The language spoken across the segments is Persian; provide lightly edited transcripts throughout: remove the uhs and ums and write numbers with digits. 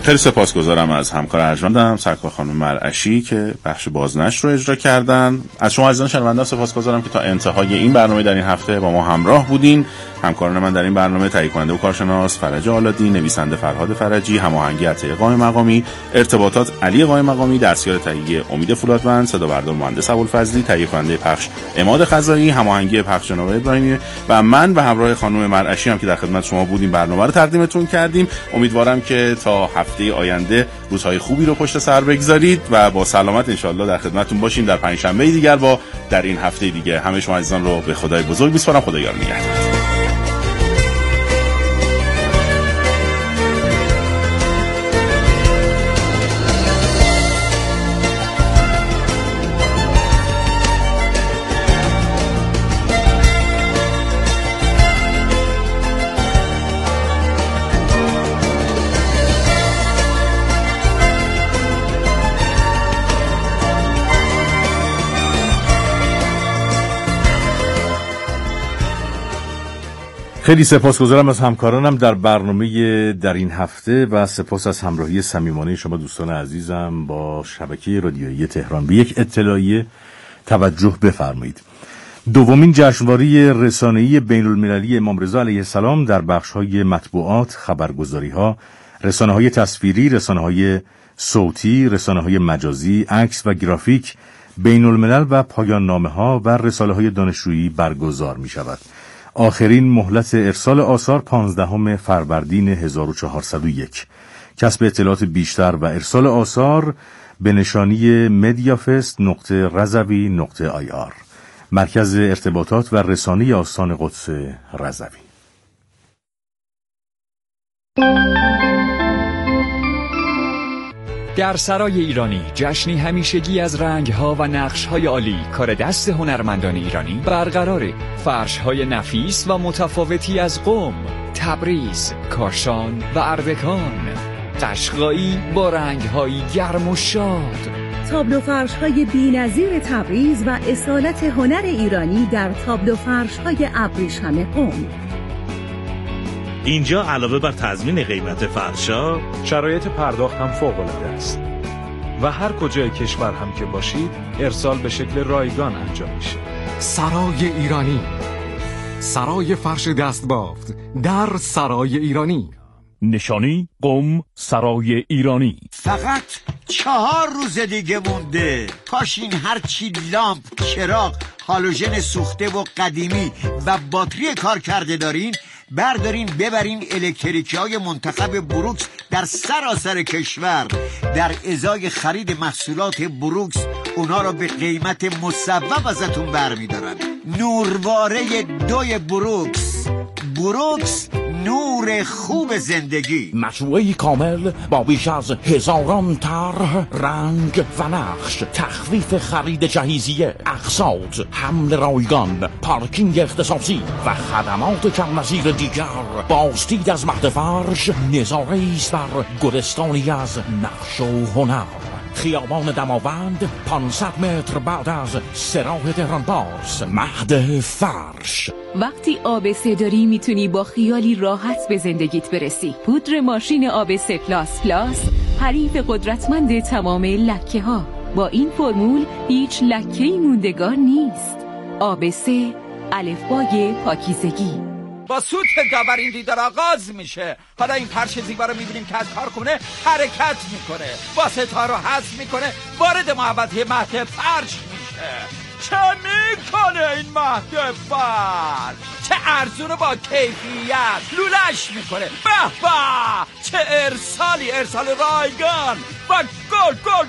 خیلی سپاسگزارم از همکار ارجمندم سرکار خانم مرعشی که بخش بازنشر رو اجرا کردن. از شما عزیزان شنونده سپاسگزارم که تا انتهای این برنامه در این هفته با ما همراه بودین. همکاران من در این برنامه تهیه کننده و کارشناس فرج آلادی، نویسنده فرهاد فرجی، هماهنگی عطیه قائم مقامی، ارتباطات علی قائم مقامی، دستیار تهیه امید فولادوند، صدا بردار مهندس ابوالفضلی، تهیه کننده پخش عماد خزایی، هماهنگی پخش جناب ابراهیمی و من به همراه خانم مرعشی هم که در خدمت شما بودیم برنامه رو تقدیمتون کردیم. امیدوارم که تا هفته آینده روزهای خوبی رو پشت سر بگذارید و با سلامت انشالله در خدمتتون باشیم در پنجشنبه دیگر با در این هفته دیگه. همه شما عزیزان رو به خدای بزرگ میسپارم. خدا یار نگهدار. خیلی سپاسگزارم از همکارانم در برنامه در این هفته و سپاس از همراهی صمیمانه شما دوستان عزیزم با شبکه رادیویی تهران. به یک اطلاعیه توجه بفرمایید. دومین جشنواره رسانه‌ای بین‌المللی امام رضا علیه السلام در بخش‌های مطبوعات، خبرگزاری‌ها، رسانه‌های تصویری، رسانه‌های صوتی، رسانه‌های مجازی، عکس و گرافیک، بین‌الملل و پایان نامه‌ها و رساله‌های دانشجویی برگزار می‌شود. آخرین مهلت ارسال آثار 15 فروردین 1401. کسب اطلاعات بیشتر و ارسال آثار به نشانی mediafest.razavi.ir، مرکز ارتباطات و رسانه آستان قدس رضوی. در سرای ایرانی جشنی همیشگی از رنگ‌ها و نقش‌های عالی کار دست هنرمندان ایرانی برقراره. فرش‌های نفیس و متفاوتی از قم، تبریز، کاشان و اردکان، قشقایی با رنگ‌هایی گرم و شاد. تابلو فرش‌های بی‌نظیر تبریز و اصالت هنر ایرانی در تابلو فرش‌های ابریشم قم. اینجا علاوه بر تضمین قیمت فرشا، شرایط پرداخت هم فوق‌العاده است و هر کجای کشور هم که باشید ارسال به شکل رایگان انجام میشه. سرای ایرانی، سرای فرش دستبافت در سرای ایرانی. نشانی قم سرای ایرانی. فقط 4 روز دیگه مونده. پاشین هر چی لامپ، چراغ، هالوژن سوخته و قدیمی و باتری کار کرده دارین بردارین ببرین الکتریکی های منتخب بروکس در سراسر کشور. در ازای خرید محصولات بروکس اونا رو به قیمت مصوب ازتون برمیدارن. نورواره 2 بروکس. بروکس، نور خوب زندگی. مجموعه کامل با بیش از 1000 طرح، رنگ و نقش، تخفیف خرید جهیزیه، اقساط، حمل رایگان، پارکینگ اختصاصی و خدمات کم نظیر دیگر. بازدید از مهد فرش نظاره است بر گلستانی از نقش و هنر. خیابان دماوند 500 متر بعد از سراح تهران باز. مهد فرش. وقتی ABC داری میتونی با خیالی راحت به زندگیت برسی. پودر ماشین ABC پلاس پلاس حریف قدرتمند تمام لکه ها. با این فرمول هیچ لکه‌ای موندگار نیست. ABC الفبای پاکیزگی. با سوت داور این دیدار آغاز میشه. حالا این فرش زیبا رو میبینیم که از کارخونه حرکت میکنه، واسطه‌ها رو حذف میکنه، وارد محوطه مهد فرش میشه. چه میکنه این مهد فرش؟ چه ارزون با کیفیت لولش میکنه. به به چه ارسالی، ارسال رایگان و گل گل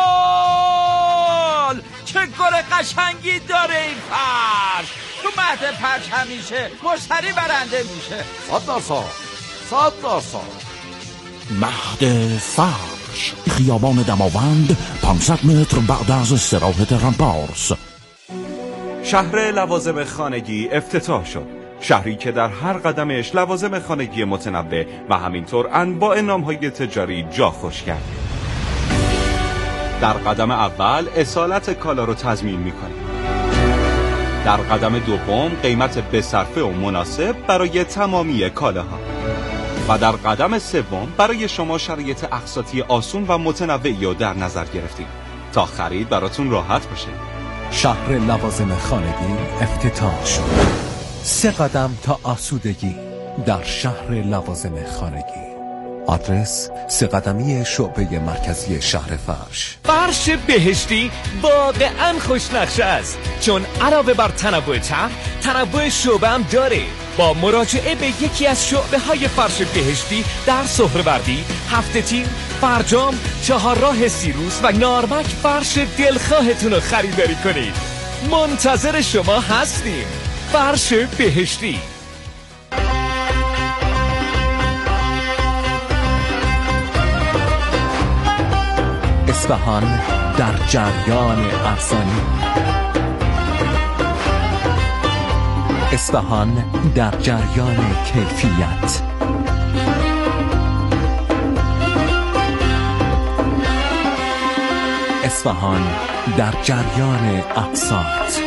گل. چه گل قشنگی داره این فرش. تو مهد فرش همیشه مشتری برنده میشه. 100%. مهد فرش، خیابان دماوند 500 متر بعد از سراح تهران پارس. شهر لوازم خانگی افتتاح شد. شهری که در هر قدمش لوازم خانگی متنوع و همینطور انواع نام‌های تجاری جا خوش کرده. در قدم اول اصالت کالا رو تضمین می‌کنیم. در قدم دوم قیمت بصرفه و مناسب برای تمامی کالاها. و در قدم سوم برای شما شرایط اقساطی آسون و متنوعی رو در نظر گرفتیم تا خرید براتون راحت باشه. شهر لوازم خانگی افتتاح شد. 3 قدم تا آسودگی در شهر لوازم خانگی. آدرس 3 قدمی شعبه مرکزی شهر فرش. فرش بهشتی واقعا خوشنقشه است، چون علاوه بر تنوع طرح، تنوع شعبه هم داره. با مراجعه به یکی از شعبه های فرش بهشتی در سهروردی، هفته تیر، فرجام، چهارراه سیروس و نارمک فرش دلخواهتون رو خریداری کنید. منتظر شما هستیم. فرش بهشتی. اصفهان در جریان ارزانی. اصفهان در جریان کیفیت. اصفهان در جریان اقساط.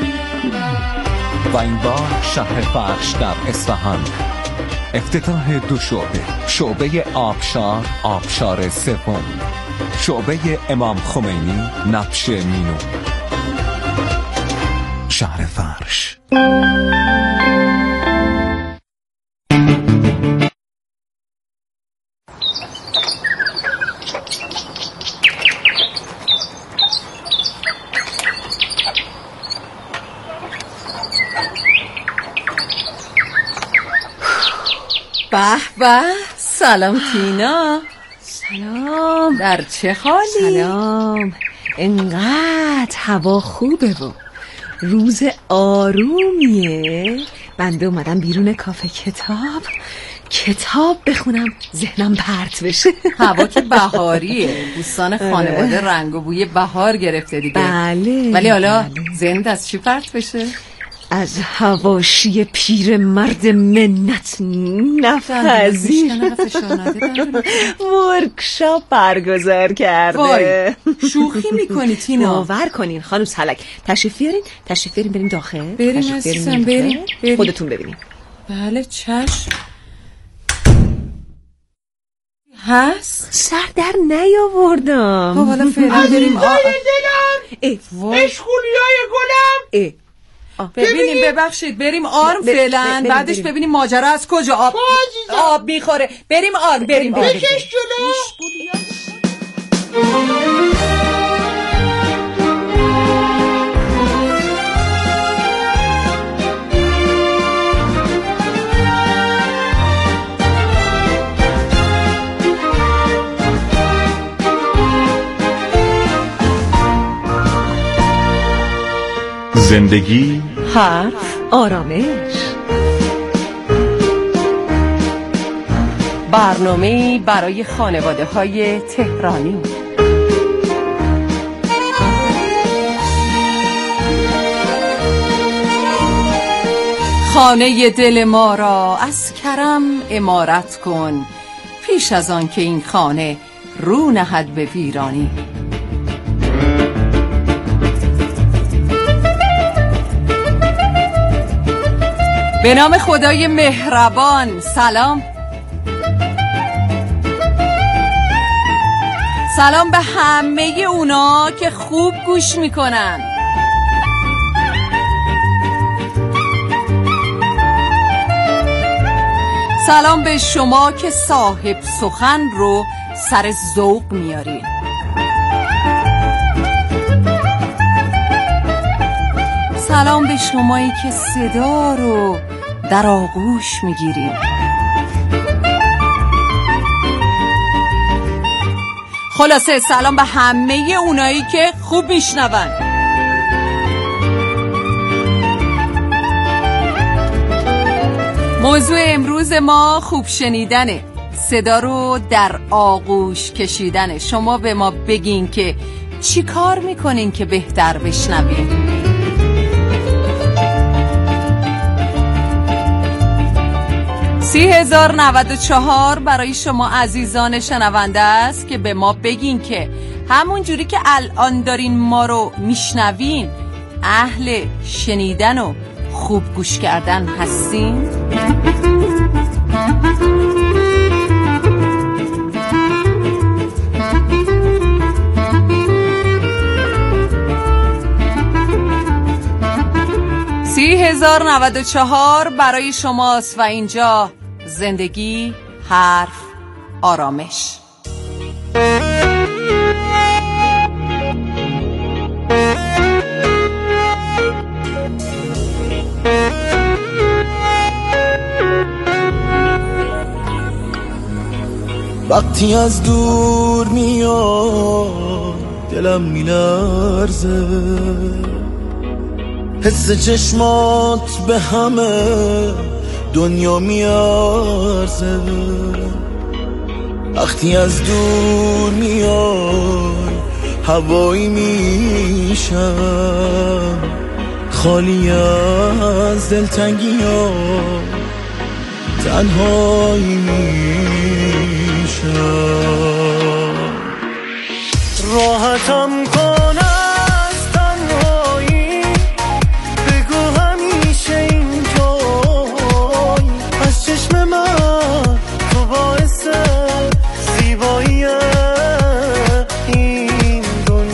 و این بار شهر فرش در اصفهان. افتتاح 2 شعبه. شعبه آبشار، آبشار سوم. شعبه امام خمینی، نبش مینو. شهر فرش. به به، سلام تینا. سلام. در چه حالی؟ سلام. انقدر هوا خوبه و روز آرومیه. بنده اومدم بیرون کافه کتاب بخونم، ذهنم پرت بشه. هوا که بهاریه، دوستان خانواده رنگ و بوی بهار گرفته دیگه. بله. ولی حالا ذهنت از چی پرت بشه؟ از حواشی پیر مرد منت نپذیر ورکشاپ برگزار کرده. وای، شوخی میکنی تینا؟ باور کنین خانم سلک. تشریف بیارین بریم داخل. بریم عزیزم، بریم. خودتون ببینیم. بله چشم. هست؟ سر در نیاوردم. خب حالا فعلا بریم. اشغولیای گلم. ببینیم، ببخشید، بریم آرم فعلا، بعدش ببینیم ماجرا از کجا آب میخوره. بریم آرم، بریم. بکش جلو. زندگی، حرف، آرامش. برنامه‌ای برای خانواده‌های تهرانی. خانه دل ما را از کرم عمارت کن، پیش از آن که این خانه رو نهد به ویرانی. به نام خدای مهربان. سلام به همه اونا که خوب گوش میکنن. سلام به شما که صاحب سخن رو سر ذوق میارین. سلام به شمایی که صدا رو در آغوش میگیریم. خلاصه سلام به همه اونایی که خوب میشنون. موضوع امروز ما خوب شنیدنه، صدا رو در آغوش کشیدنه. شما به ما بگین که چی کار میکنین که بهتر بشنوین. 30,094 برای شما عزیزان شنونده است که به ما بگین که همون جوری که الان دارین ما رو میشنوین اهل شنیدن و خوب گوش کردن هستین؟ 3094 برای شماست و اینجا زندگی، حرف، آرامش. وقتی از دور میاد دلم میلرزه، حس چشمات به همه دنیا میارزه. وقتی از دور میای هوایی میشم، خالی از دلتنگی ها تنهایی میشم. راحتم کن از تنهایی، بگو همیشه اینجایی. از چشم من تو باعث زیبایی این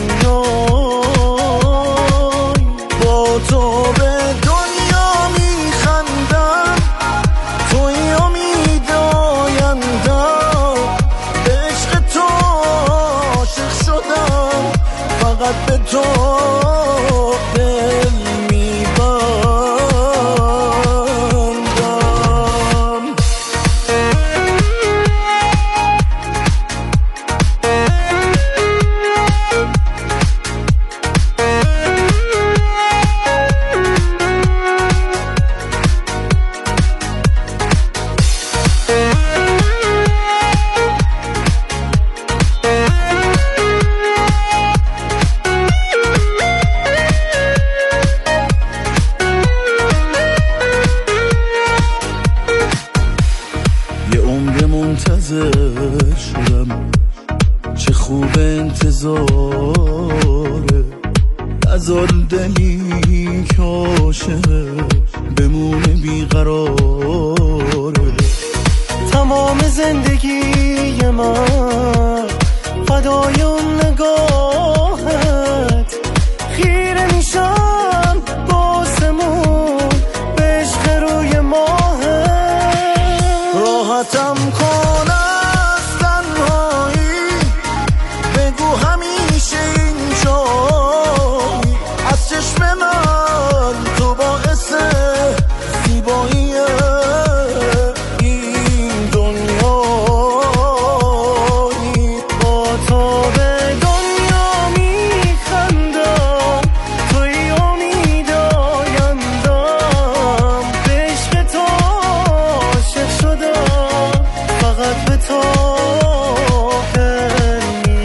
دنیایی. با تو به دنیا میخندم، توی امید آیندم. به عشق تو عاشق شدم، فقط به تو دل میبندم. یه عمر منتظر شدم، چه خوب انتظاره. نذار دلی که عاشقه بمونه بیقراره. تمام زندگی من فدای اون نگاهت، خیره میشم باسمون به عشق روی ماهت. راحتم کن از تنهایی، بگو همیشه اینجایی. از چشم من تو باعث زیبایی این دنیایی. با تو به دنیا میخندم، توی امید آیندم. به عشق تو عاشق شدم، فقط به تو دل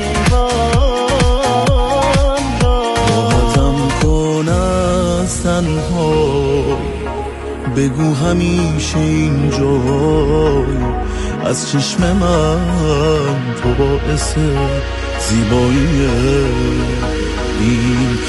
میبندم. راحتم کن از تنهایی، بگو همیشه اینجایی. از چشم من تو باعث زیبایی این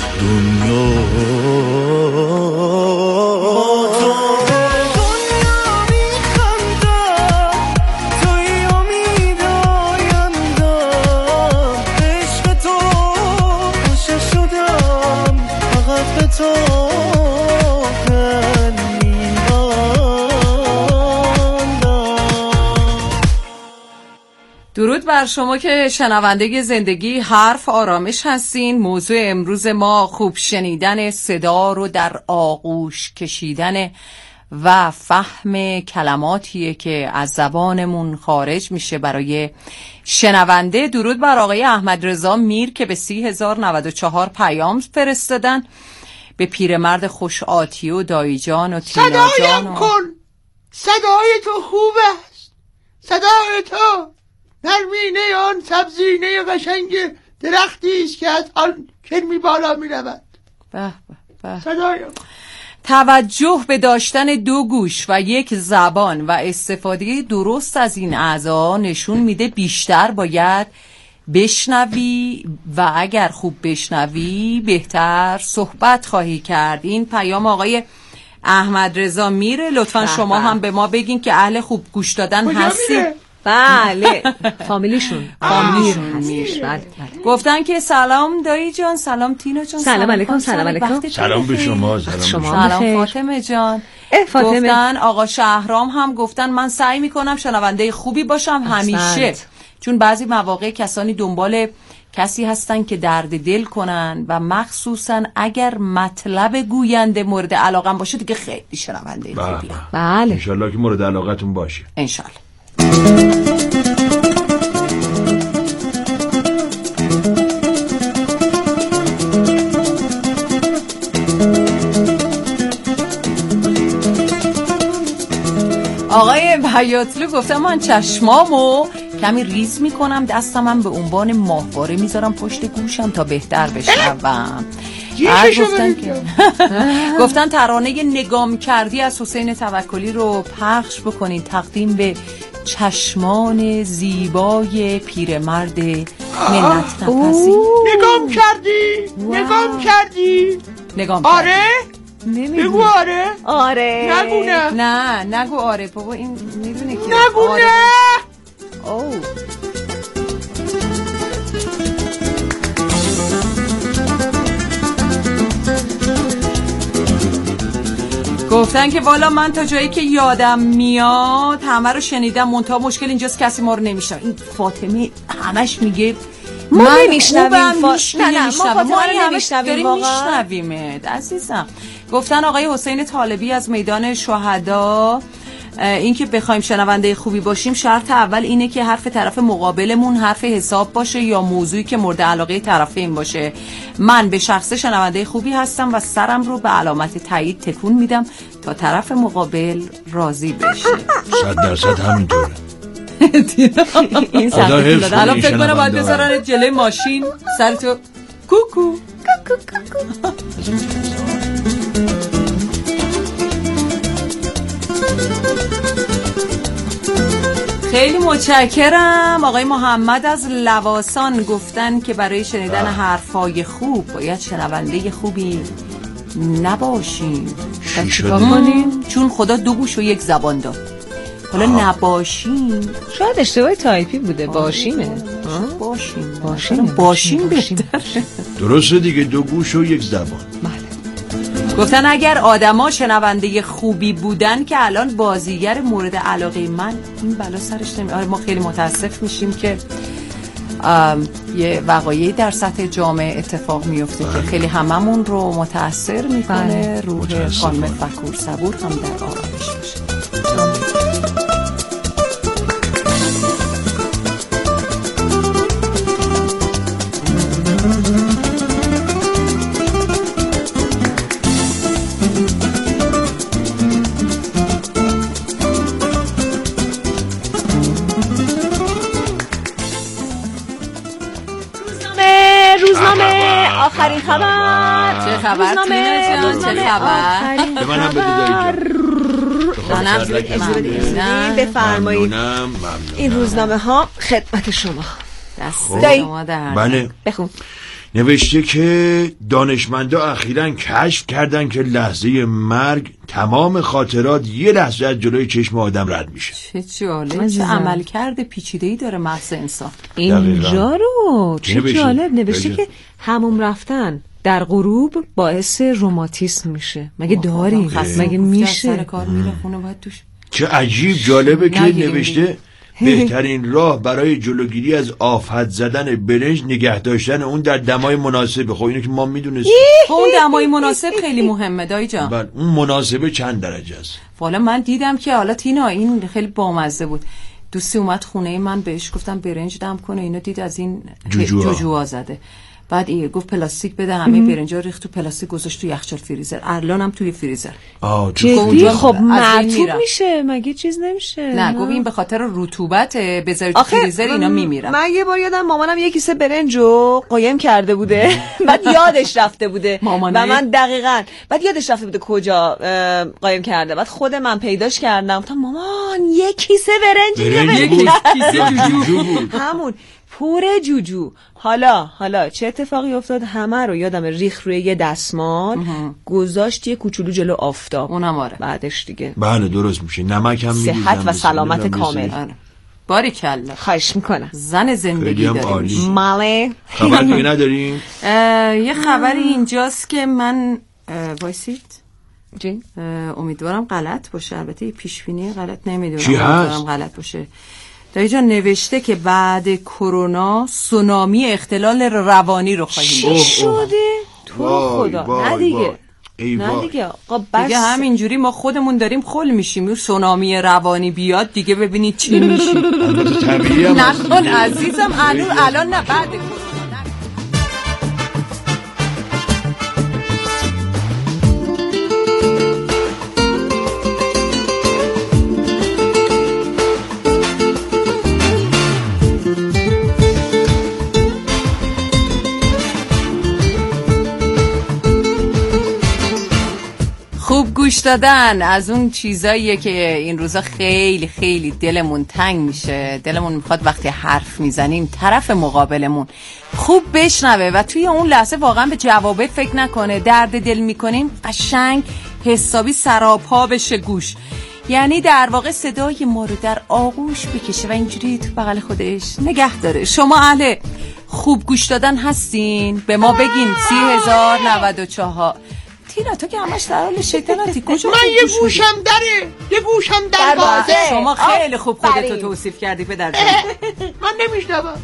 درود بر شما که شنونده زندگی، حرف، آرامش هستین. موضوع امروز ما خوب شنیدن صدا رو در آغوش کشیدن و فهم کلماتیه که از زبانمون خارج میشه برای شنونده. درود بر آقای احمد رضا میر که به 30,094 پیام فرستادن، به پیرمرد خوش آتی و دایی جان و تینا جان. صدایم کن، صدای تو خوب است، صدای تو نرمینه آن سبزینه قشنگ درختی است که از آن کرمی بالا می رود. صدایم. توجه به داشتن دو گوش و یک زبان و استفاده درست از این اعضا نشون میده بیشتر باید بشنوی و اگر خوب بشنوی بهتر صحبت خواهی کرد. این پیام آقای احمد رضا میره. لطفا شما هم به ما بگین که اهل خوب گوش دادن هستی. بله فامیلیشون هستش. بله. گفتن که سلام دایی جان، سلام تینا جان، سلام علیکم. سلام علیکم. سلام به شما. سلام فاطمه جان. گفتن آقا شهرام هم گفتن من سعی میکنم شنونده خوبی باشم همیشه، چون بعضی مواقع کسانی دنبال کسی هستن که درد دل کنن و مخصوصا اگر مطلب گوینده مورد علاقم باشه دیگه خیلی شنونده خوبی. بله انشالله که مورد علاقتون باشه. انشالله. آقای حیاتلو گفتم من چشمامو کمی ریز میکنم، دستم به عنوان ماهواره میذارم پشت گوشم تا بهتر بشنوم. گفتن ترانه نگام کردی از حسین توکلی رو پخش بکنین تقدیم به چشمان زیبای پیرمرد منت نفسی. نگام کردی آره؟ بگو آره؟ آره. نگو نه نگو آره بابا، این میدونه که نگو آره. نه. گفتن که والا من تا جایی که یادم میاد همه رو شنیدم، منتها مشکل اینجاست کسی ما رو نمیشنوه. این فاطمه همش میگه ما نمیشنویم. ما نمیشنویم واقعا. عزیزم. گفتن آقای حسین طالبی از میدان شهدا این که بخوایم شنونده خوبی باشیم شرط اول اینه که حرف طرف مقابلمون حرف حساب باشه یا موضوعی که مورد علاقه طرفین باشه. من به شخص شنونده خوبی هستم و سرم رو به علامت تایید تکون میدم تا طرف مقابل راضی بشه. 100% همینطوره. این سرطان الان فکر کنم باید بذارن جلوی ماشین سرتو کوکو. خیلی متشکرم. آقای محمد از لواسان گفتن که برای شنیدن حرفای خوب باید شنونده خوبی نباشیم. چیکار کنیم؟ چون خدا دو گوش و یک زبان داد. حالا نباشیم شاید اشتباه تایپی بوده. باشیمه. باشیم بهتره. درسته دیگه، دو گوش و یک زبان. گفتن اگر آدما شنونده خوبی بودن که الان بازیگر مورد علاقه من این بلا سرش نمی. آره ما خیلی متاسف میشیم که یه وقایعی در سطح جامعه اتفاق میفته که خیلی هممون رو متاثر میکنه. روح خانم فکور صبور هم در آرامش باشه. روزنامه آخرین خبر. چه خبر تینا جان؟ چه خبر؟ به منم بده دایی جان. بفرمایید. این روزنامه ها خدمت شما. دست شما در. بله. بخون. نوشته که دانشمندا اخیراً کشف کردن که لحظه مرگ تمام خاطرات یه لحظه از جلوی چشم آدم رد میشه. چه جالب. چه عملکرد پیچیده‌ای داره مغز انسان. اینجا رو چه جالب نوشته که هموم رفتن در غروب باعث روماتیسم میشه. مگه داریم؟ مگه میشه؟ سر کار میره خونه باید توش. چه عجیب جالبه که نوشته بهترین راه برای جلوگیری از آفت زدن برنج نگه داشتن اون در دمای مناسب. خب اینو که ما میدونستیم. اون دمای مناسب خیلی مهمه دایی جان. بله اون مناسبه چند درجه است؟ والا من دیدم که حالا تینا این خیلی بامزه بود. دوستی اومد خونه من بهش گفتم برنج دم کنه، اینو دید از این جوجوها زده. بعد گفت پلاستیک بده، همه برنجا ریخت تو پلاستیک گذاشت تو یخچال فریزر. الانم توی فریزر. جدی؟ خب مرطوب میشه مگه چیز نمیشه؟ نه گفت این به خاطر رطوبت بذاری تو فریزر اینا میمیرن. من یه بار یادم مامانم یه کیسه برنجو قایم کرده بوده بعد یادش رفته بوده و من دقیقاً بعد یادش رفته بوده کجا قایم کرده. بعد خود من پیداش کردم گفتم مامان یه کیسه برنج جوجو بود. همون پر جوجو. حالا چه اتفاقی افتاد؟ همه رو یادم ریخ روی یه دستمال گذاشت یه کوچولو جلو آفتاب. اونم آره. بعدش دیگه بله درست میشه. نمک هم صحت و سلامت کامل. باریکلا. خواهش میکنم. زن زندگی داریم. ماله خبر توی نداریم؟ یه خبری اینجاست که من وایسید جی؟ امیدوارم غلط باشه، البته پیشبینی غلط نمیدونم، چی هست؟ امیدوارم غلط باشه. در اینجا نوشته که بعد کرونا سونامی اختلال روانی رو خواهیم داشت. شده؟ تو خدا. نه دیگه. نه دیگه آقا بس. دیگه همینجوری ما خودمون داریم خل میشیم، سونامی روانی بیاد دیگه ببینید چی میشه. نکن عزیزم، الان نه، بعد کرونا. خوب گوش دادن از اون چیزاییه که این روزا خیلی خیلی دلمون تنگ میشه. دلمون میخواد وقتی حرف میزنیم طرف مقابلمون خوب بشنوه و توی اون لحظه واقعا به جوابه فکر نکنه. درد دل میکنیم قشنگ حسابی سراپا بشه گوش، یعنی در واقع صدای ما رو در آغوش بکشه و اینجوری تو بغل خودش نگه داره. شما اهل خوب گوش دادن هستین؟ به ما بگین 30,094. تینا تو که همش در حال شیطنتی، کجا من یه گوشم دره، یه گوشم در بازه. شما خیلی خوب خودتو توصیف کردی پدر جان. من نمیشنوم.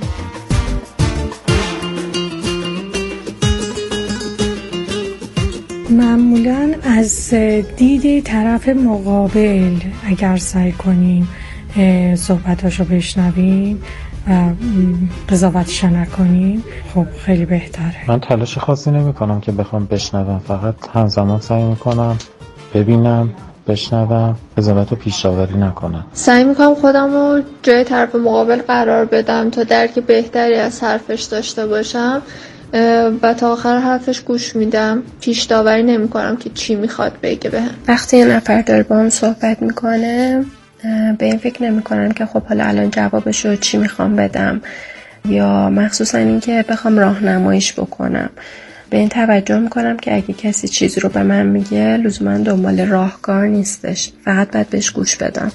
معمولا از دید طرف مقابل اگر سعی کنیم صحبتاشو بشنویم و قضاوتش نکنیم خب خیلی بهتره. من تلاش خاصی نمی کنم که بخوام بشنوم، فقط همزمان سعی میکنم ببینم، بشنوم، قضاوت رو پیش داوری نکنم. سعی میکنم خودم رو جای طرف مقابل قرار بدم تا درک بهتری از حرفش داشته باشم و تا آخر حرفش گوش میدم. پیش داوری نمی کنم که چی میخواد بگه بهم. وقتی یه نفر داره با هم صحبت میکنه به این فکر نمی کنم که خب حالا الان جوابش رو چی میخوام بدم، یا مخصوصا این که بخوام راهنماییش بکنم. به این توجه میکنم که اگه کسی چیزی رو به من میگه لزوما دنبال راهکار نیستش، فقط باید بهش گوش بدم.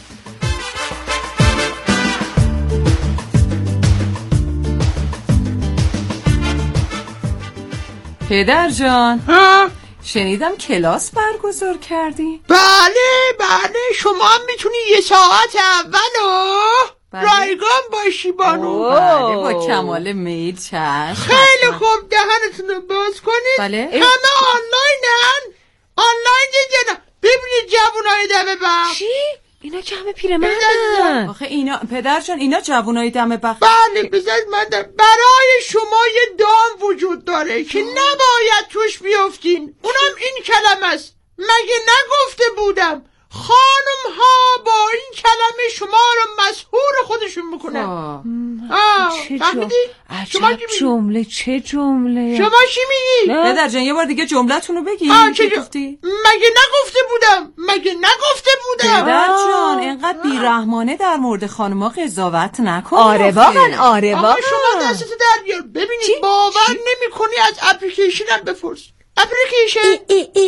پدر جان شنیدم کلاس برگزار کردی؟ بله شما هم میتونی یه ساعت اولو رایگان باشی بانو. بله با کمال میل. چشم. خیلی خوب دهنتون رو باز کنید. بله همه آنلاین دیگه. ببینید جوانای دمه بخش. چی؟ اینا که همه پیرمردن. آخه اینا پدر جان اینا جوانای دمه بخش. بله بذارید من برای شما یه دام وجود داره که نباید توش بیفتین. اونم این کلمه است. مگه نگفته بودم خانم ها با این کلمه شما رو مسحور خودشون میکنن. فهمیدی؟ عجب جمله. چه جمله؟ شما چی میگی؟ پدر جان یه بار دیگه جملتون رو بگی. مگه نگفته بودم؟ پدر جان اینقدر بیرحمانه در مورد خانم‌ها قضاوت نکن. آره واقعا. شما دستتو در بیار. ببینید باور نمی‌کنی از اپلیکیشنم بپرس. اپلیکیشن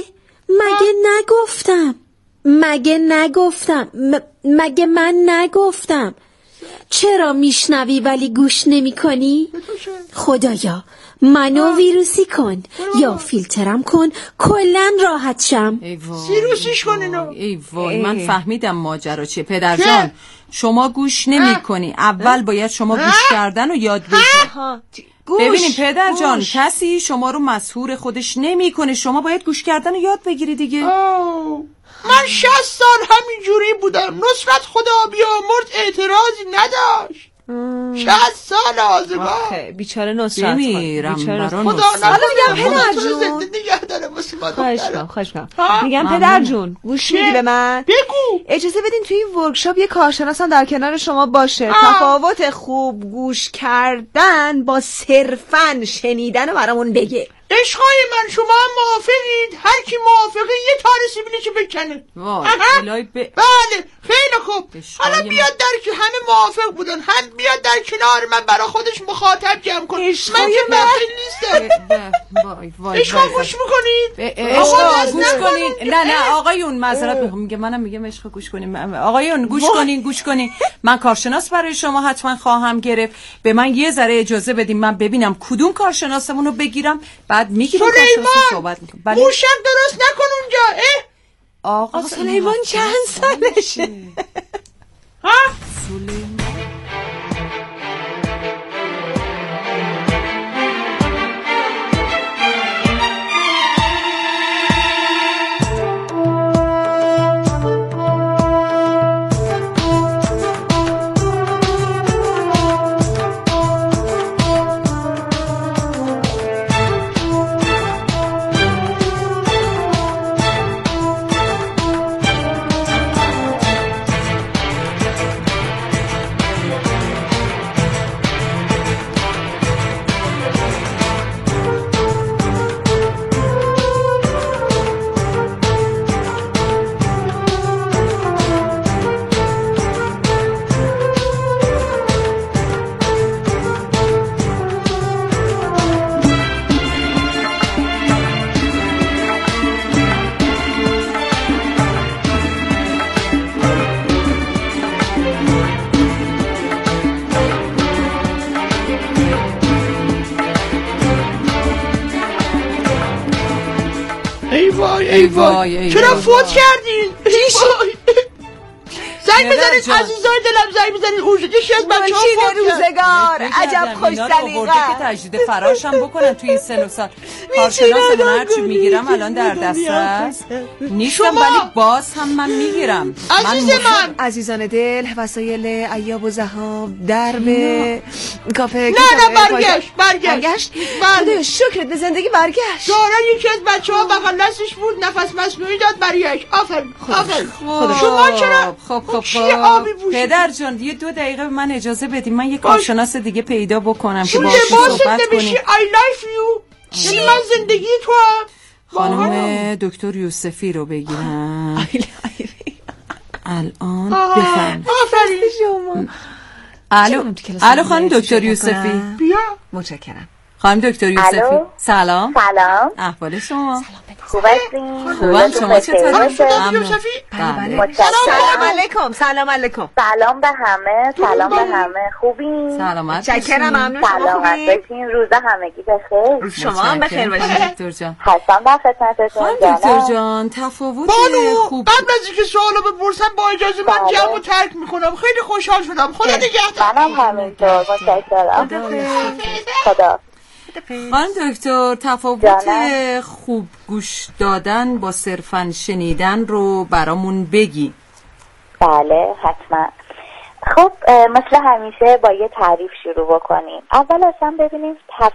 مگه من نگفتم چرا میشنوی ولی گوش نمی کنی؟ خدایا منو ویروسی کن یا فیلترم کن کلن راحت شم. ویروسیش کن اینو. ای وای من فهمیدم ماجرا چیه. پدر جان شما گوش نمی کنی. اول باید شما گوش کردن رو یاد بگیری. ببینیم پدر جان کسی شما رو مسحور خودش نمی کنه. شما باید گوش کردن رو یاد بگیری دیگه. من 60 سال همینجوری بودم. نصرت خدا بیامرز اعتراضی نداشت. 60 سال آزگار. بیچاره نصرت بمیرم خدا حالا میگم پدر جون زنده نگه داره خواهش کنم میگم پدر جون گوش میدی به من؟ بگو. اجازه بدین توی این ورکشاپ یه کارشناس هم در کنار شما باشه. تفاوت خوب گوش کردن با صرفاً شنیدن رو برامون بگه. عشقای من شما هم موافقید؟ هر کی موافقه یه تار سیبیلی که بکنه. بله خیلی خوب. حالا بیاد در که همه موافق بودن هم بیاد در کنار من برای خودش مخاطب جمع کن. من که بخیل نیستم. عشقا گوش میکنید؟ عشقا گوش کنین. نه آقایون معذرت میخوام، میگه منم میگم عشق گوش کنین. آقایون گوش کنین. من کارشناس برای شما حتما خواهم گرفت. به من یه ذره اجازه بدین من ببینم کدوم کارشناسمون رو بگیرم، بعد میگیریم کارشناس صحبت میکنم. بله موشک درست نکن اونجا. آقا سلیمان چند سالشه؟ ها؟ سلیمان ای وای چرا فوت کردین؟ زنگ بزنید عزیزای دلم، زنگ بزنید یکی از بچه‌ها فوت روزگار عجب خوش سلیقه که تجدید فراشم بکنن توی این سن و سال. کارشناسمون هرچی میگیرم الان در دسترس نیستم، ولی باز هم من میگیرم. من عزیزان دل، وسایل ایاب و ذهاب، درب کافه. نه برگشت. بله شکرت به زندگی برگشت. دارن یکی از بچه‌ها بغل دستش بود نفس مصنوعی داد برگشت. آفرین. شما چرا خب پدر جان یه 2 دقیقه به من اجازه بدیم، من یه کارشناس دیگه پیدا بکنم که باهاش صحبت کنیم. I love you. یعنی من زندگی تو خانم دکتر یوسفی رو بگیرم الان. بفرمایید. آفرین. الو خانم دکتر یوسفی. بیا. متشکرم. خانم دکتر یوسفی سلام. احوال شما؟ خوب هستین؟ خوبم، شما چطوری؟ سلام علیکم. سلام به همه. خوبین؟ سلامت شکرم. ممنون. سلامت باشین. روز همگی بخیر. شما هم بخیر باشین دکتر جان. هستم در خدمتتون. دکتر جان تفاوت خوب. قبل از اینکه سوالو بپرسم با اجازه من جمعو ترک میکنم. خیلی خوشحال شدم. خدا نگهدار. منم همینطور. متشکرم. خدا. خانم دکتر تفاوت خوب گوش دادن با صرفاً شنیدن رو برامون بگی. بله حتما. خب مثل همیشه با یه تعریف شروع بکنیم. اول اصلا ببینیم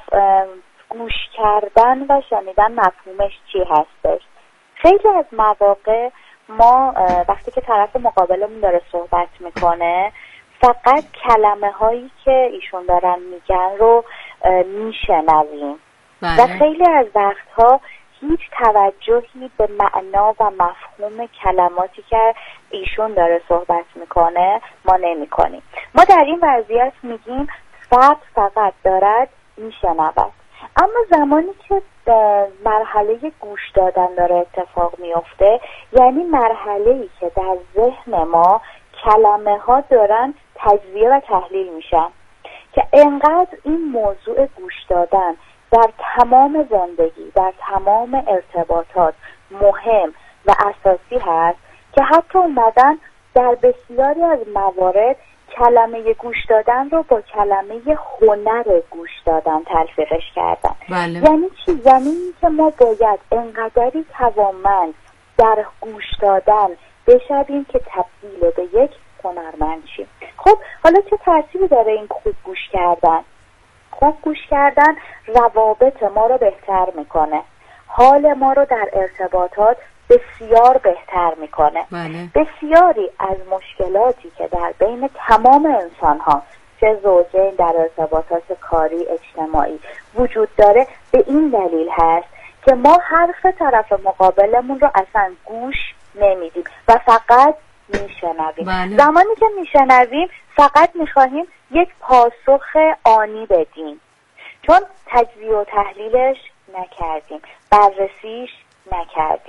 گوش کردن و شنیدن مفهومش چی هستش. خیلی از مواقع ما وقتی که طرف مقابلمون داره صحبت میکنه فقط کلمه هایی که ایشون دارن میگن رو میشنویم و خیلی از وقتها هیچ توجهی به معنا و مفهوم کلماتی که ایشون داره صحبت میکنه ما نمی کنیم. ما در این وضعیت میگیم فرد فقط دارد میشنود. اما زمانی که مرحله گوش دادن داره اتفاق میفته، یعنی مرحله‌ای که در ذهن ما کلمه ها دارن تجزیه و تحلیل میشن که انقدر این موضوع گوش دادن در تمام زندگی، در تمام ارتباطات مهم و اساسی هست که حتی اومدن در بسیاری از موارد کلمه گوش دادن رو با کلمه هنر گوش دادن تلفیقش کردن. بله. یعنی چی؟ یعنی که ما باید انقدری توانمند در گوش دادن بشویم که تبدیل به یک هنرمند شیم. خب حالا چه تأثیری داره این خوب گوش کردن؟ خوب گوش کردن روابط ما رو بهتر میکنه، حال ما رو در ارتباطات بسیار بهتر میکنه. بله. بسیاری از مشکلاتی که در بین تمام انسان ها چه زوجین در ارتباطات کاری اجتماعی وجود داره به این دلیل هست که ما حرف طرف مقابلمون رو اصلا گوش نمیدیم و فقط میشنویم. بله. زمانی که میشنویم فقط میخواهیم یک پاسخ آنی بدیم، چون تجزیه و تحلیلش نکردیم، بررسیش نکردیم.